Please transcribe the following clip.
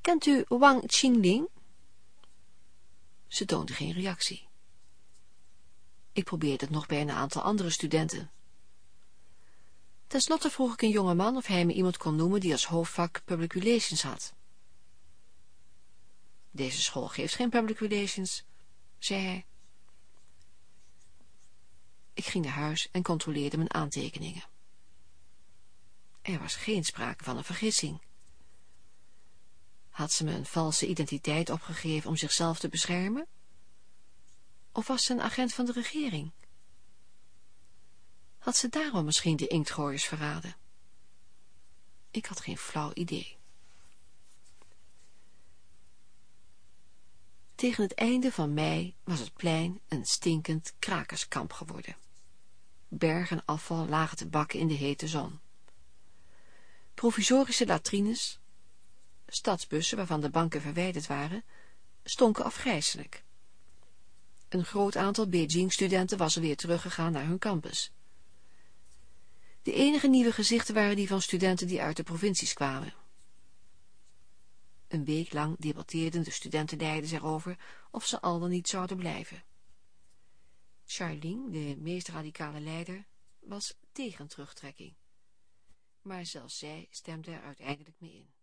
Kent u Wang Qingling? Ze toonde geen reactie. Ik probeerde het nog bij een aantal andere studenten. Ten slotte vroeg ik een jonge man of hij me iemand kon noemen die als hoofdvak Public Relations had. Deze school geeft geen Public Relations, zei hij. Ik ging naar huis en controleerde mijn aantekeningen. Er was geen sprake van een vergissing. Had ze me een valse identiteit opgegeven om zichzelf te beschermen? Of was ze een agent van de regering? Had ze daarom misschien de inktgooiers verraden? Ik had geen flauw idee. Tegen het einde van mei was het plein een stinkend krakerskamp geworden. Bergen afval lagen te bakken in de hete zon. Provisorische latrines, stadsbussen waarvan de banken verwijderd waren, stonken afgrijselijk. Een groot aantal Beijing-studenten was alweer teruggegaan naar hun campus. De enige nieuwe gezichten waren die van studenten die uit de provincies kwamen. Een week lang debatteerden de studentenleiders erover of ze al dan niet zouden blijven. Charling, de meest radicale leider, was tegen terugtrekking. Maar zelfs zij stemde er uiteindelijk mee in.